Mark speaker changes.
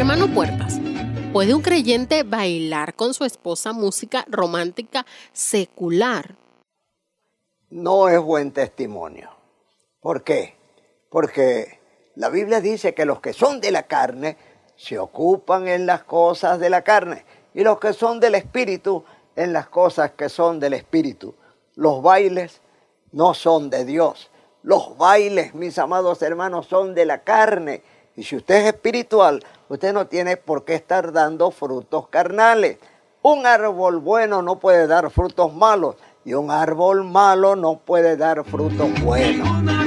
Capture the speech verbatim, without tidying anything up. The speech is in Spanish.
Speaker 1: Hermano Puertas, ¿puede un creyente bailar con su esposa música romántica secular?
Speaker 2: No es buen testimonio. ¿Por qué? Porque la Biblia dice que los que son de la carne se ocupan en las cosas de la carne y los que son del Espíritu en las cosas que son del Espíritu. Los bailes no son de Dios. Los bailes, mis amados hermanos, son de la carne. Y si usted es espiritual, usted no tiene por qué estar dando frutos carnales. Un árbol bueno no puede dar frutos malos y un árbol malo no puede dar frutos buenos.